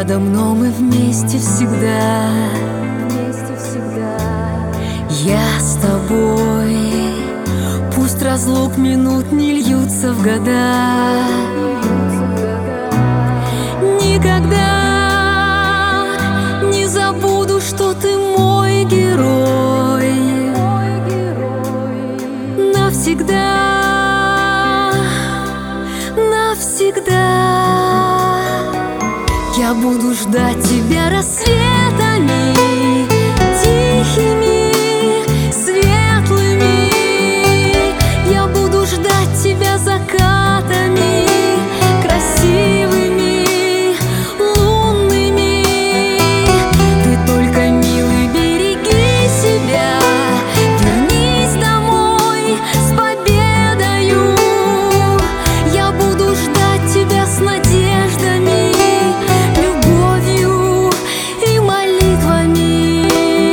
рядом, но мы вместе всегда. Я с тобой, пусть разлук минут не льются в года. Никогда не забуду, что ты мой герой. Навсегда, навсегда. Я буду ждать тебя рассветами тихими, светлыми. Я буду ждать тебя закатами красивыми, лунными. Ты только, милый, береги себя, вернись домой с победою. Я буду ждать тебя с надеждами, любовью и молитвами.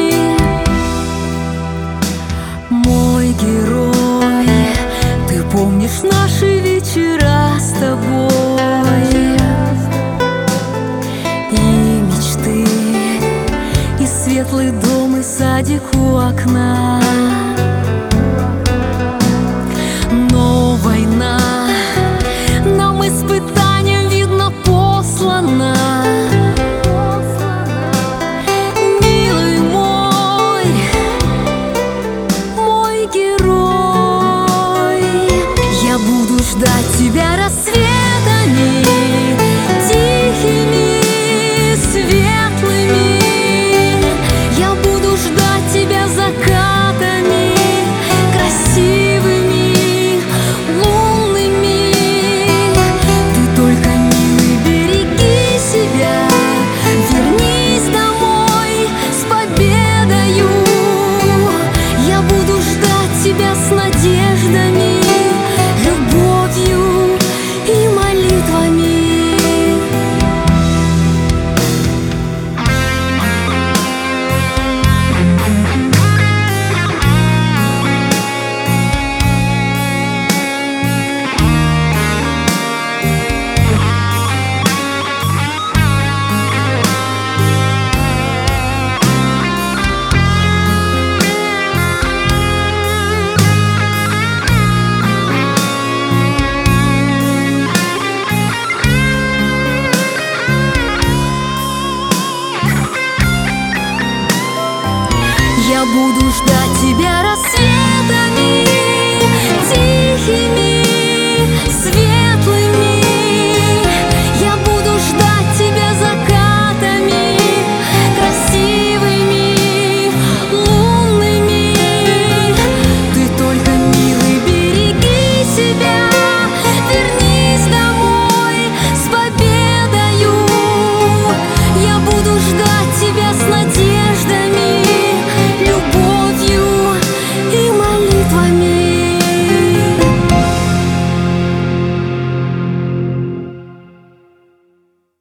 Мой герой, ты помнишь наши вечера с тобой, и мечты, и светлый дом, и садик у окна. Но война нам испытанием, видно, послана. Милый мой, мой герой, я буду ждать тебя рассветами тихими, светлыми. Я буду ждать тебя закатами красивыми, лунными. Ты только, милый, береги себя, вернись домой с победою. Я буду ждать тебя с надеждами, любовью и молитвами. Я буду ждать тебя